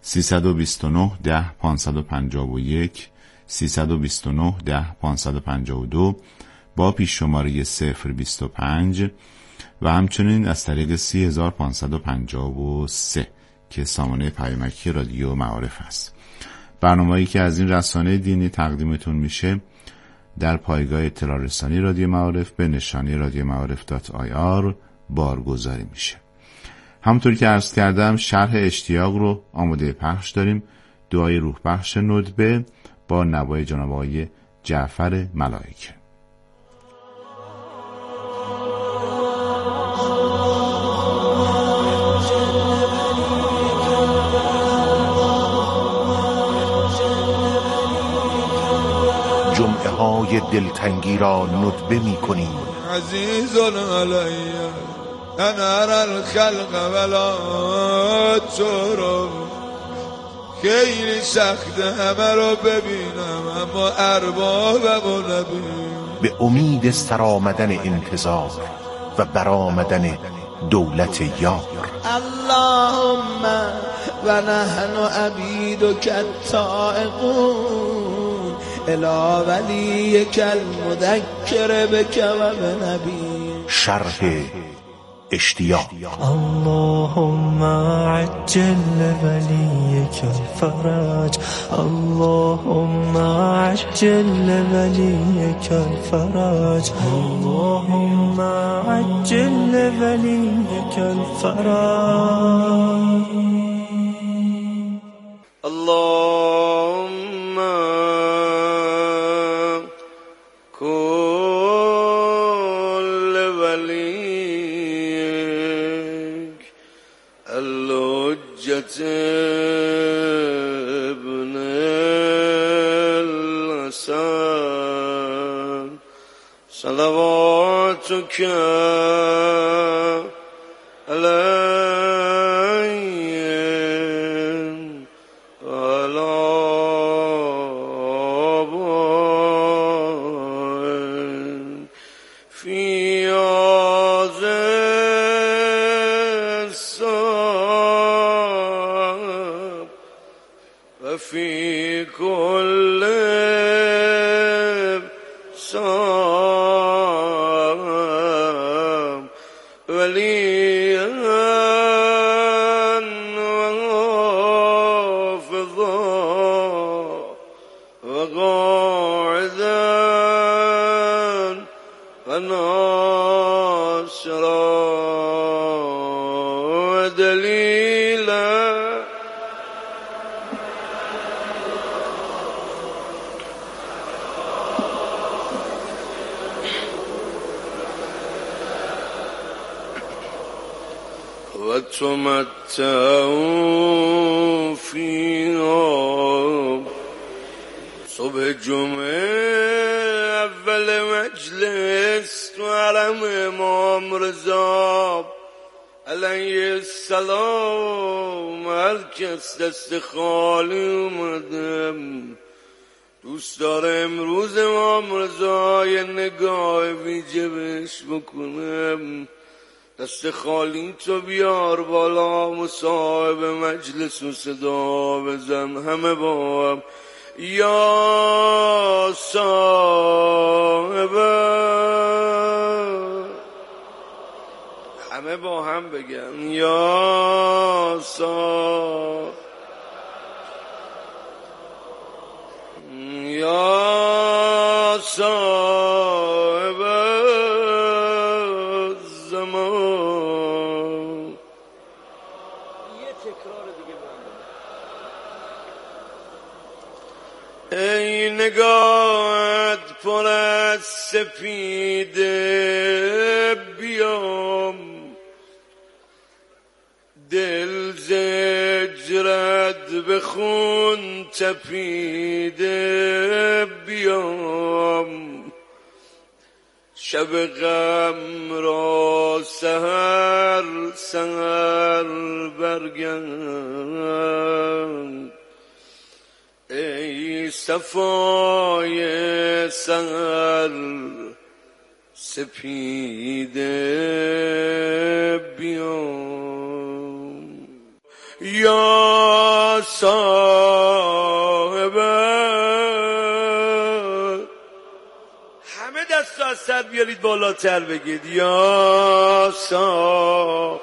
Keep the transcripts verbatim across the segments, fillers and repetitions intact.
سیصد و بیست و نه ده پانصد و پنجاه و یک سیصد و بیست و نه ده پانصد و پنجاه و دو با پیش شماره صفر بیست و پنج و همچنین از طریق سی هزار پانصد و پنجاه و سه که سامانه پیامکی رادیو معارف است. برنامه‌ای که از این رسانه دینی تقدیمتون میشه در پایگاه اطلاع رسانی رادیو معارف به نشانی رادیو معارف دات آی آر بارگذاری میشه. همونطوری که عرض کردم شرح اشتیاق رو آماده پخش داریم. دعای روح بخش ندبه با نوای جناب آقای جعفر ملائکه. جمعه های دلتنگی را ندبه می کنیم. عزیزون علی انا الخلق ولا ترو، خیلی سخته همه رو ببینم اما اربابمو نبینم. به امید سرآمدن انتظار و برآمدن دولت یار. اللهم و نحن عبیدک التائقون الی ولیک المذکر بک و بنبی. شرح اشتیاق. اللهم عجل لولیک الفرج، اللهم عجل لولیک الفرج، اللهم عجل لولیک الفرج. اللهم كل وليك اللجة ابن الحسن صلواتك عليهم وعلى آبائهم في هذا الصبح وفي كل صام وليا وحافظا وقاعدا وناصرا ودليلا. وتمتعوا فيها. صبح جمعه اول مجلس تو حرم امام رضا علیه السلام هر کس دست خالی اومدم دوست داره امروز امام رضا یه نگاه ویژه بهش بکنم. دست خالی تو بیار بالا، مصاحب مجلس و صدا بزن همه با هم یا صاحب، همه با هم بگن یا صاحب، یا صاحب زمان. یه تکرار دیگه من. ای نگاهت پر از سپیده بیام، دل زجرت به خون تپیده بیام. شب غم را سحر سحر برگرد، ای صفای سحر سپیده بیام. یا صاحب. همه دست از سر بیارید بالاتر بگید یا صاحب.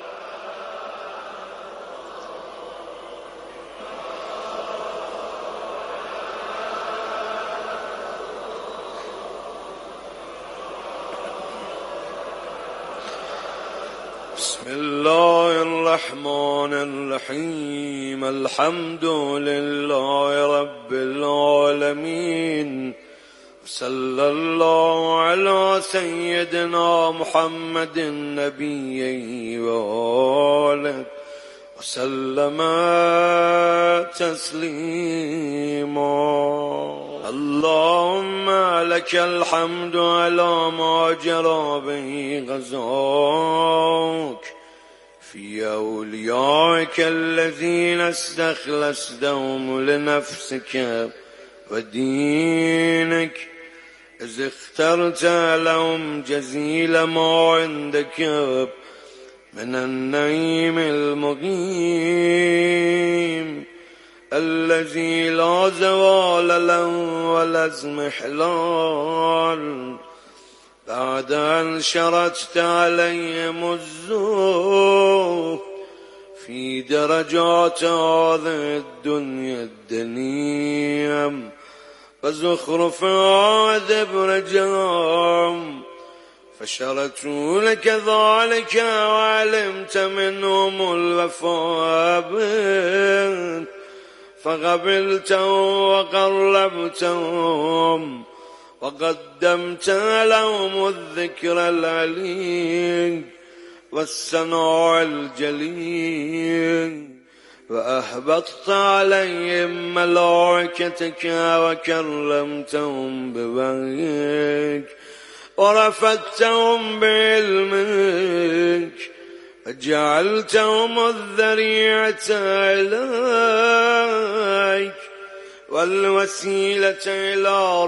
بسم الله الرحمن الرحیم. الحمد لله رب العالمین. صلی الله علی سیدنا محمد النبی و آله و سلم تسلیما. اللهم لك الحمد على ما جرى به غزاك في أوليائك الذين استخلصتهم لنفسك ودينك، إذ اخترت لهم جزيل ما عندك من النعيم المقيم الذي لا زوال له ولا اضمحلال، بعد أن شرطت عليهم الذوق في درجات هذه الدنيا الدنيم وزخرفها دبرجهم، فشرطوا لك ذلك وعلمت منهم الوفاء به، فقبلتهم وقربتهم وقدمت لهم الذكر العليم والثناء الجليل، وأهبطت عليهم ملائكتك وكرمتهم بوحيك ورفعتهم بعلمك وجعلتهم الذريعة إليك والوسيلة إلى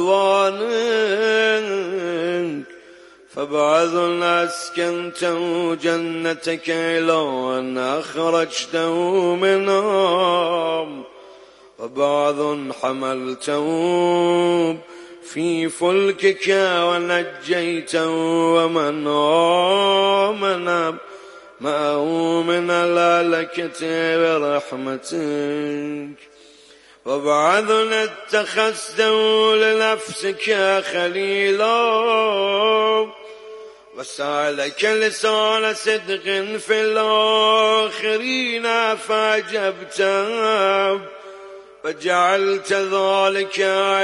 رضوانك، فبعث أسكنته جنتك إلى أن أخرجته منها، وبعث حملته في فلكك ونجيته ومن آمن معه من الهلكة برحمتك، وبعث اتخذته لنفسك خليلا وسألك لسان صدق في الآخرين فأجبته وجعلت ذلك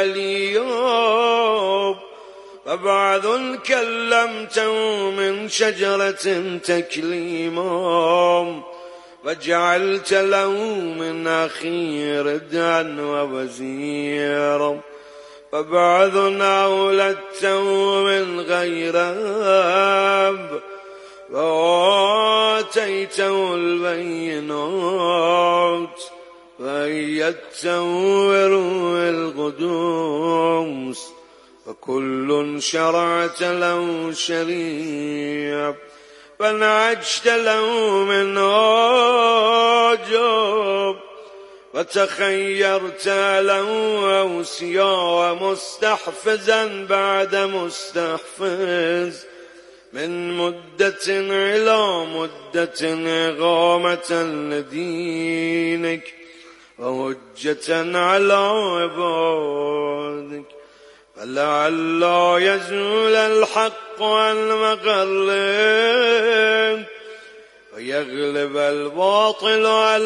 عليا، وبعث كلمته من شجرة تكليما وجعلت له من أخي ردعا ووزيرا، وبعث أولدته من غير أب وآتيته البينات وأيدته بروح القدوس، وكل شرعت له شريعة فنعجت له من عجب، وتخيرت له أوصياء مستحفزا بعد مستحفز من مدة إلى مدة إقامة لدينك وهجة على عبادك، فلعل يزول الحق عن مقره ويغلب الباطل على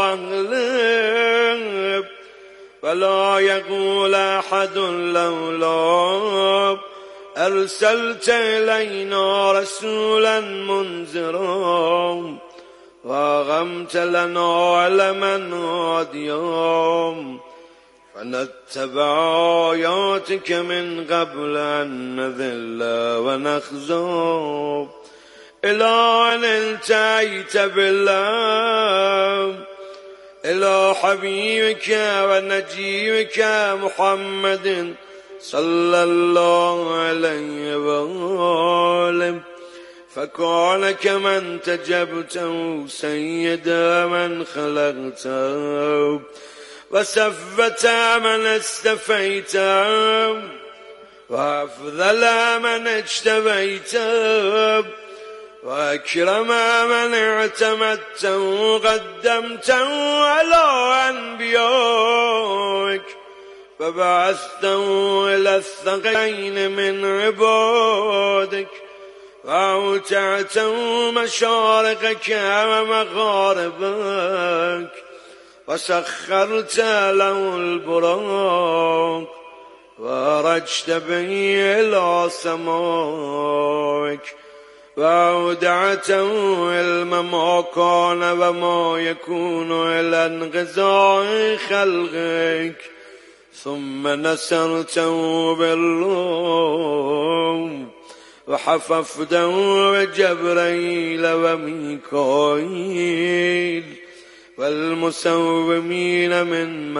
أهله، فلا يقول أحد لولا أرسلت إلينا رسولا منذرا وأقمت لنا علما هاديا فنتبع آياتك من قبل أن نذل ونخزى، إلى أن انتهيت بالله إلى حبيبك ونجيبك محمد صلى الله عليه وآله، فكان كمن تجبته سيد من خلقته وسفت من استفيته وأفضل من اجتبيته وأكرم من اعتمدته وقدمته على أنبيائك فبعثته إلى الثقلين من عبادك وأوتعته مشارقك ومغاربك وسخرت له البراق وأرجت به إلى سمائك وأودعته علم ما كان وما يكون إلى انقضاء خلقك ثم نصرته بالروم وحففته بجبريل وميكائيل والمسومين من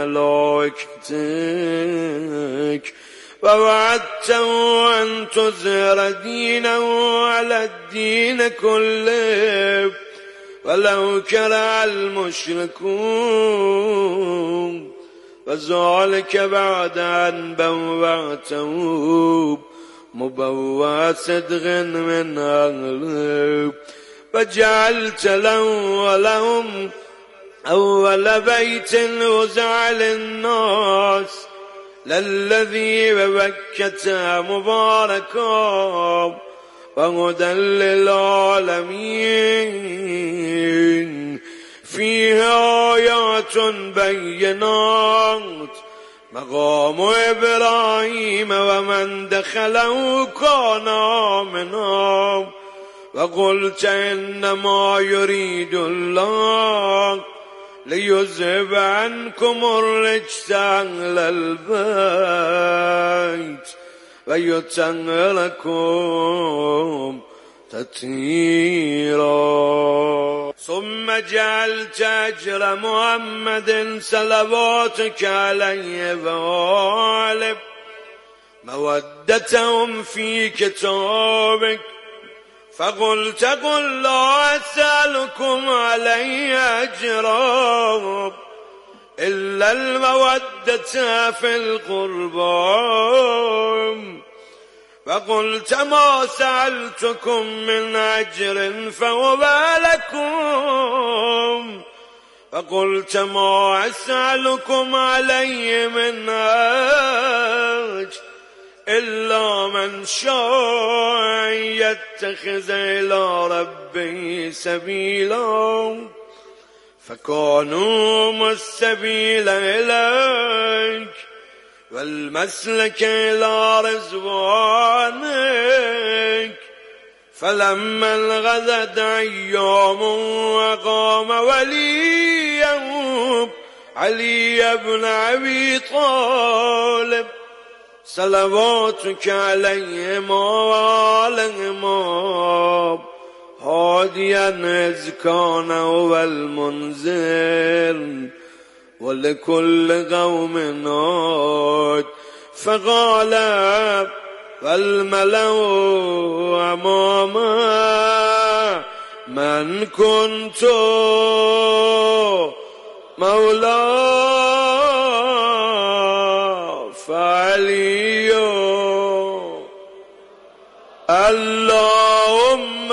ملائكتك ووعدته أن تظهر دينه على الدين كله ولو كره المشركون وذلك بعد أن بوأته مبوأ صدق من أهله وجعلت له ولهم أول بيت وزع للناس للذي ببكة مباركا وهدى للعالمين فيها آيات بينات مقام إبراهيم ومن دخله كان آمنا وقلت إنما يريد الله ليذهب عنكم الرجس أهل البيت ويطهركم تطهيرا ثم جعلت أجر محمد صلواتك عليه وآله مودتهم في كتابك فقلت قل لا أسألكم عليه أجرا إلا المودة في القربى فقلت ما سألتكم من أجر فهو لكم فقلت ما أسألكم عليه من أجر إلا من شاء يتخذ إلى ربه سبيلا فكانوا السبيل إليك والمسلك إلى رضوانك فلما انغذت أيام وقام وليا علي بن أبي طالب صلواتك عليهما وعليهما هاديا إذ كان هو المنذر ولكل قوم هاد فقال فالملأ أمامه من كنت مولاه فعلي اللهم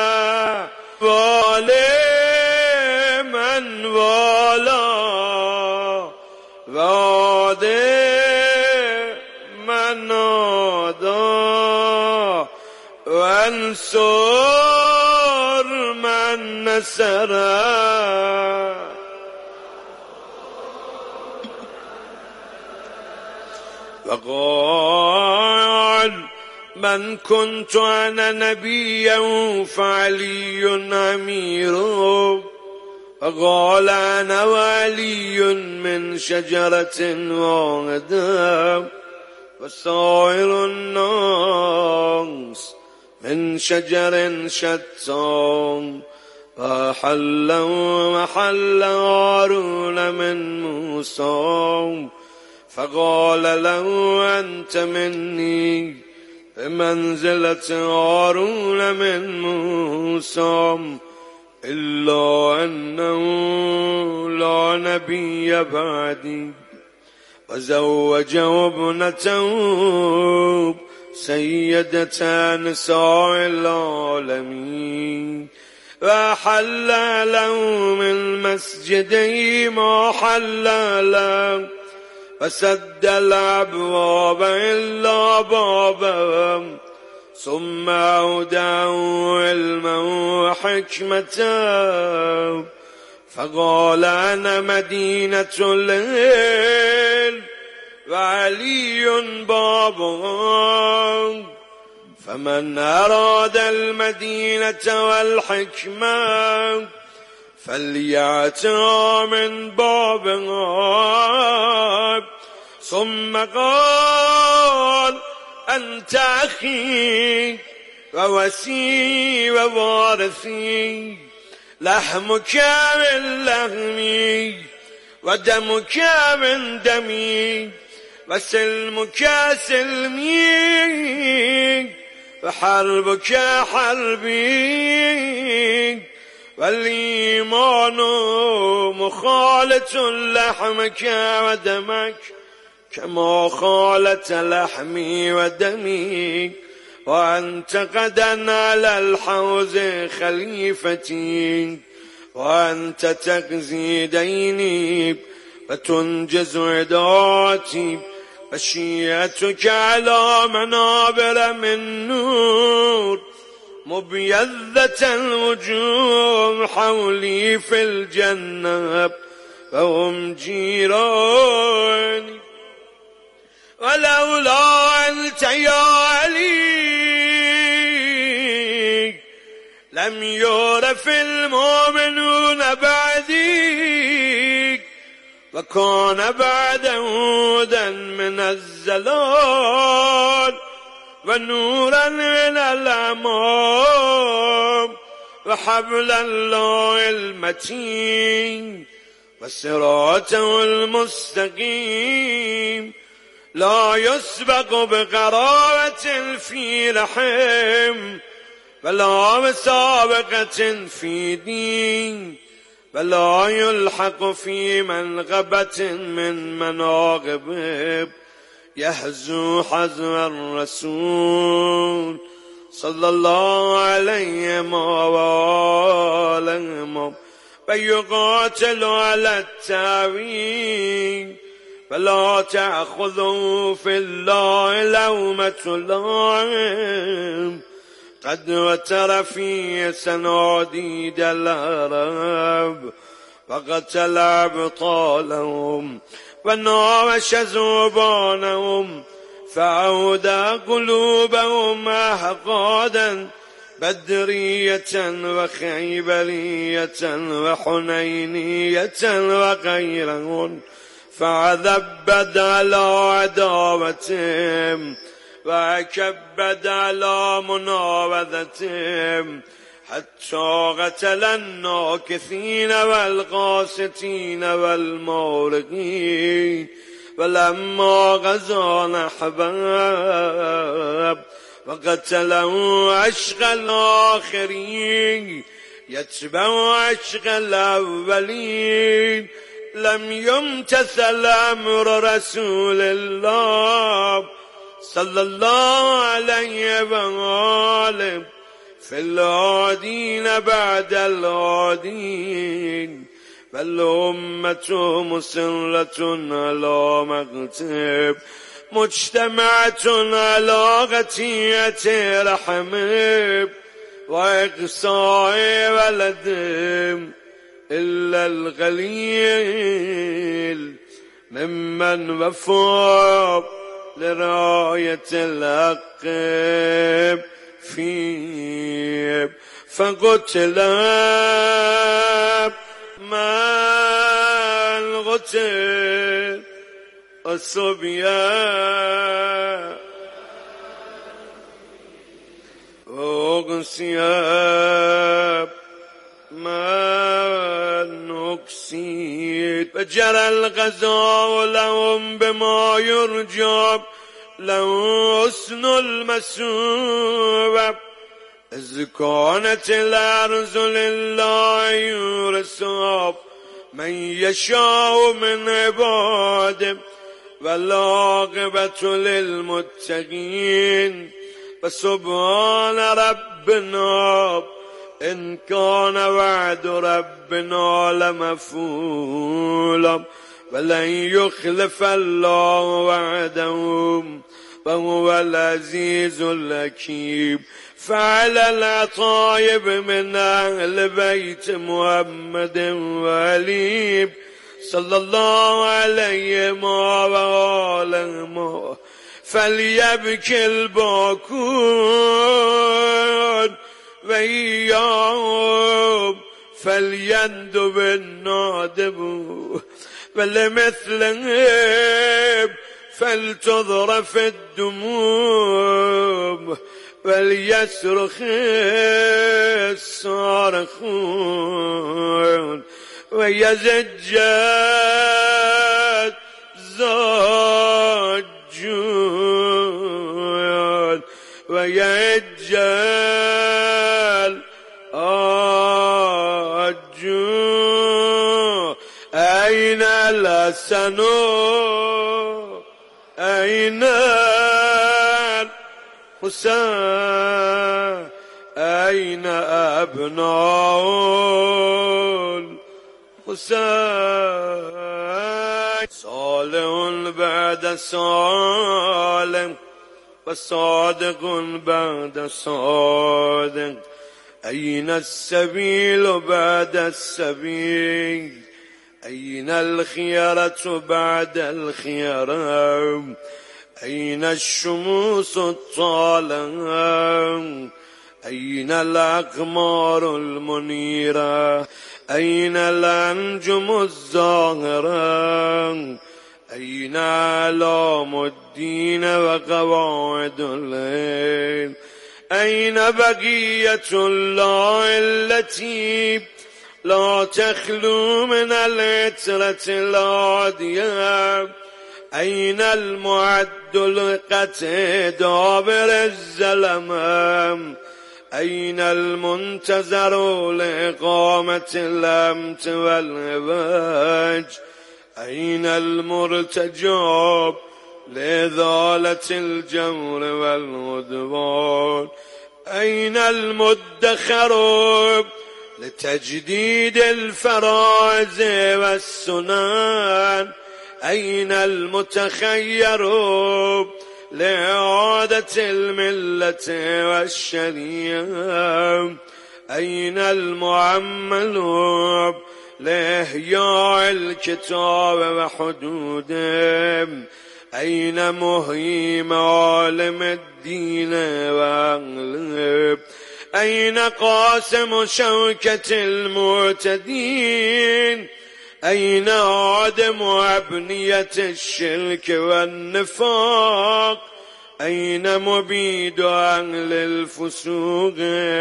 والي من والاه وعادي من عاداه وانصر من نصره وقال من كنت أنا نبيا فعلي أميره وقال أنا ولي من شجرة واحدة وسائر الناس من شجر شتى فحلوا محل هارون من موسى فقال له أنت مني منزلة هارون من موسى إلا أنه لا نبي بعدي وزوجه ابنته سيدة نساء العالمين وحل له من مسجده ما حل له فسد الأبواب إلا بابا ثم أودعه علما وحكمة فقال أنا مدينة العلم وعلي بابها فمن أراد المدينة والحكمة فليأتها من بابها ثم قال أنت أخي ووسي ووارثي لحمك من لحمي ودمك من دمي وسلمك سلمي وحربك حربي والإيمان مخالة لحمك ودمك كما خالت لحمي ودمي وأنت غدا على الحوض خليفتي وأنت تقضي ديني وتنجز عداتي وشيعتك على منابر من نور مبيضة الوجوه حولي في الجنة وهم جيراني ولولا أنت يا علي لم يعرف المؤمنون بعدي وكان بعد هدى من الزلال ونورا من الأمام وحبل الله المتين وصراطه المستقيم لا يسبق بقرابة في رحم ولا بسابقة في دين ولا يلحق في منغبة من مناغبه يحزو حزو الرسول صلى الله عليه وآله ويقاتل على التاويل فلا تأخذوا في الله لومة لائم قد وتر في سناديد العرب وقتل أبطالهم وناوش زبانهم فعودى قلوبهم أحقادا بدرية وخيبرية وحنينية وغيرهن فعذبت على عداوتهم وكبد على مناوذتهم حتى قتل الناكثين والقاسطين والمورقين ولما غزا نحباب وقتلوا عشق الآخرين يتبع عشق الأولين لم يمتثل أمر رسول الله صلى الله عليه وآله في العادين بعد العادين فالأمة مسرة على مكتب مجتمعة على غتية رحم وإقصاء ولدهم إلا القليل ممن وفى لراية الحق فيه فقتل من قتل الصبيان وقسياب من أكسيد فجرى الغزاء لهم بما يرجى له حسن المثوب إذ كانت الأرض لله يورثها من يشاء من عباده والعاقبة للمتقين فسبحان ربنا إن كان وعد ربنا لمفعولا ولن يخلف الله وعده وهو العزيز الحكيم. فعلى العطايب من أهل بيت محمد وعلي صلى الله عليه وآله فليبكي الباكون وإياهم فليندب النادب ولمثلهم فلتضرف الدموم وليصرخ الصارخون ويزج الزاجون ويهج الآجون. أين الحسن أين الحسين أين أبناء الحسين. صالح بعد صالح وصادق بعد صادق أين السبيل بعد السبيل أين الخيرة بعد الخيرة أين الشموس الطالعة أين الأقمار المنيرة أين الأنجم الزاهرة أين أعلام الدين وقواعد الليل أين بقية الله التي لا تخلو من العترة العادية أين المعد لقطع دابر الزلمام أين المنتظر لإقامة الأمت والعواج أين المرتجب لإزالة الجور والعدوان أين المدخر لتجديد الفرائض والسنن أين المتخير لإعادة الملة والشريعة أين المعمل لإحياء الكتاب وحدوده أين مهي معالم الدين وأهله أين قاسم شوكة المعتدين أين عدم أبنية الشرك والنفاق أين مبيد أهل الفسوق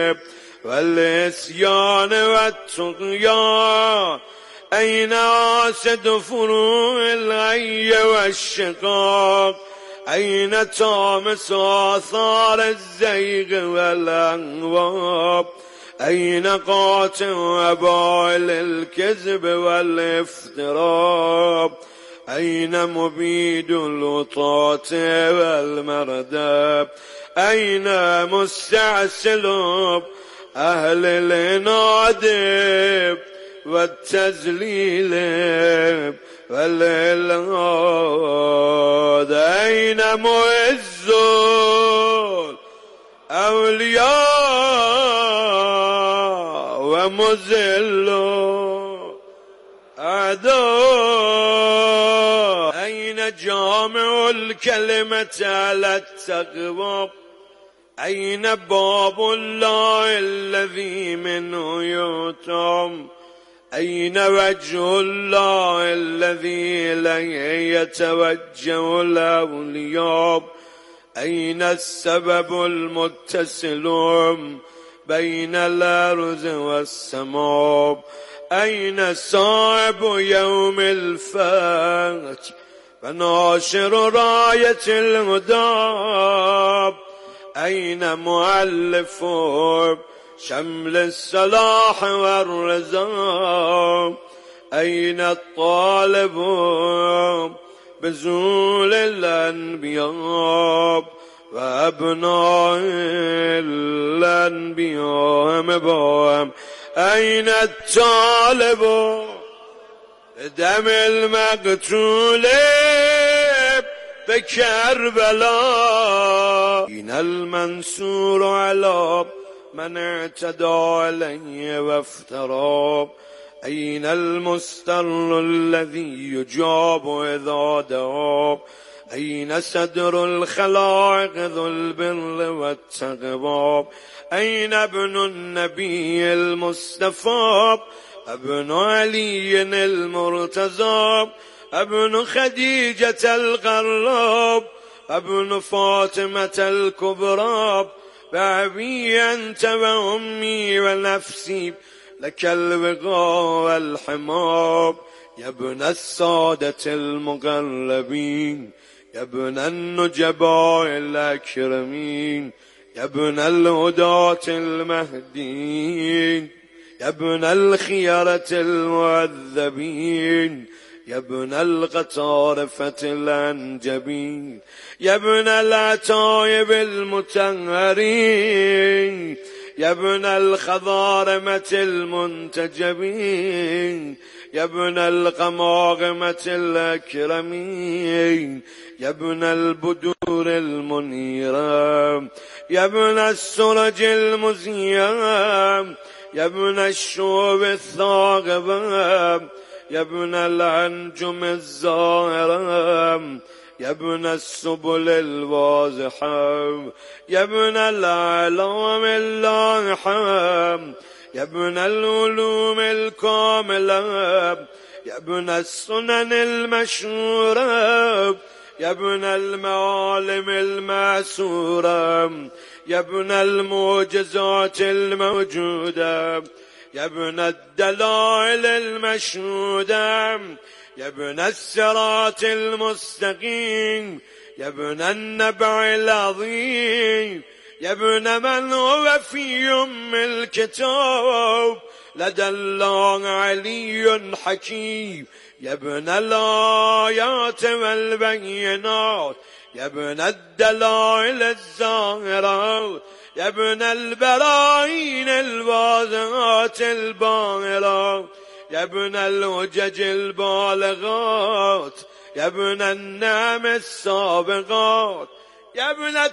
والعصيان والطغيان أين عاسد فروع الغي والشقاق أين طامس آثار الزيغ والأهواء أين قاطع أبائل الكذب والافتراء أين مبيد الوطاة والمردى أين مستعسل أهل العناد والتذليل والإلغاد أين معز الأولياء ومذل أعداء أين جامع الكلمة على التقوى أين باب الله الذي منه يؤتم أين وجه الله الذي إليه يتوجه الأولياء أين السبب المتصل بين الأرض والسماء أين صاحب يوم الفتح وناشر راية الهدى أين مؤلف شمل الصلاح والرضا أين الطالب بزول الأنبياء وأبناء الأنبياء مبام أين الطالب دم المقتول بكربلاء أين المنصور على من اعتدى عليه وافترى أين المستر الذي يجاب إذا دعا أين صدر الخلائق ذو البر والتقوى أين ابن النبي المصطفى ابن علي المرتضى ابن خديجة القراب ابن فاطمة الكبرى بأبي أنت وأمي ونفسي لك الوغى والحماب يا ابن السادة المقربين يا ابن النجباء الأكرمين يا ابن الهداة المهديين يا ابن الخيرة المعذبين يا ابن القطارفة الأنجبين يا ابن العتائب المتنهرين يا ابن الخضارمة المنتجبين يا ابن القماغمة الأكرمين يا ابن البدور المنيرة يا ابن السرج المزيام يا ابن الشوب الثاقبة يا ابن الأنجم الزاهرة يا ابن السبل الواضحة يا ابن الأعلام اللاحة يا ابن العلوم الكاملة يا ابن السنن المشهورة يا ابن المعالم المأسورة يا ابن المعجزات الموجودة يا ابن الدلائل المشهودة يا ابن الصراط المستقيم يا ابن النبع العظيم يا ابن من هو في أم الكتاب لدى الله علي حكيم يا ابن الآيات والبينات يا ابن الدلائل الظاهرات يا ابن البراهين الواضحات الباهرات يا ابن الحجج البالغات يا ابن النعم السابقات يا ابن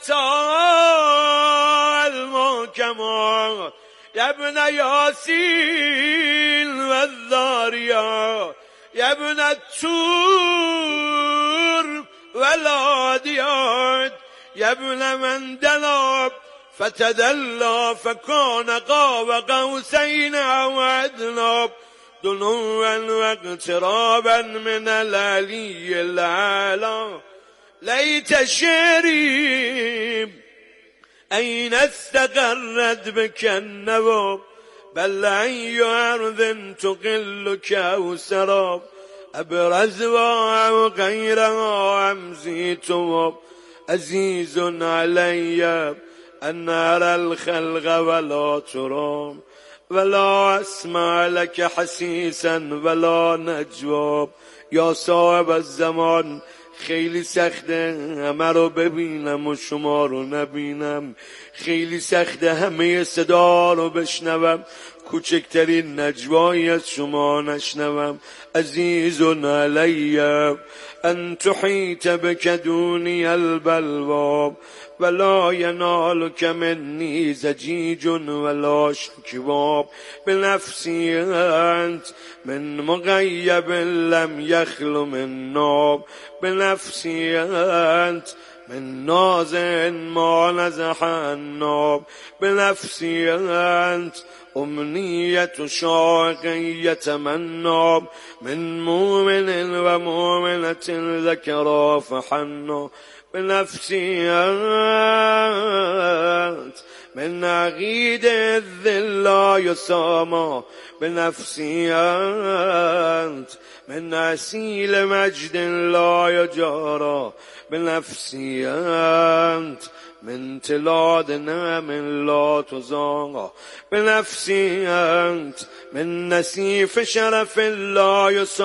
طه المحكمات يا ابن ياسين والذاريات يا ابن الطور والعاديات يا ابن من دلاب فتدلى فكان قاب قوسين أو أدنى دنوا واقترابا من العلي الأعلى ليت شعري أين استقرت بك النواب بل أي أرض تقل كوسراب أبرز وغيرها أمزي تواب عزيز علي أن أرى الخلق ولا ترام ولا أسمع لك حسيسا ولا نجواب یا صاحب الزمان خیلی سخته همه رو ببینم و شما رو نبینم خیلی سخته همه صدا رو بشنوم کوچکترین نجوایی از شما نشنوم عزیز علی ان تحیط بک دونی البلوا ولا ينالك مني زجيج ولا شكواب بنفسي أنت من مغيب لم يخل من ناب بنفسي أنت من ناز ما نزح الناب بنفسي أنت أمنية شاق يتمنى من مؤمن ومؤمنة ذكرى فحنى بنفسي أنت من عقيد الذل لا يسامى بنفسي أنت من أسيل مجد لا يجارى بنفسي أنت من تلاد نعم لا تزاغى بنفسي أنت من نسيف شرف لا يساغى